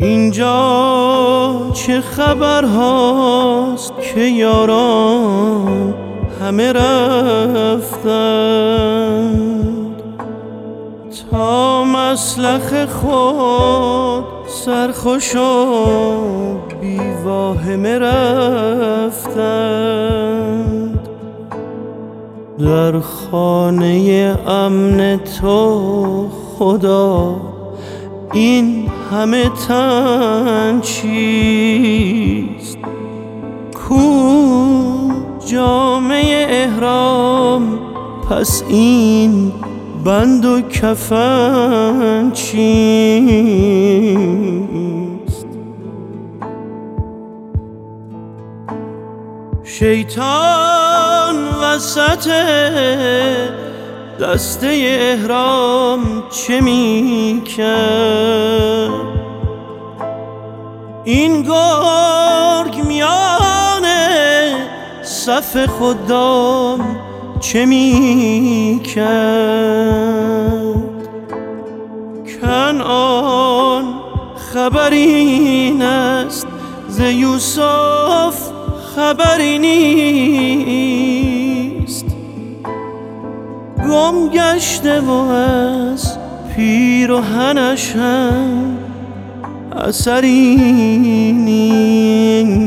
اینجا چه خبر هاست که یاران همه رفتند، تا مسلخ خود سرخوش و بی واهمه رفتند. در خانه امن تو خدا این همه تن چیست؟ کو جامه احرام؟ پس این بند و کفن چیست؟ شیطان وسط دسته احرام چه می کرد؟ این گرگ میان صف خدام چه می کرد؟ کنعان خبری است ز یوسف خبری نیست، گم گشته و از پیرهنش هم اثری نیست.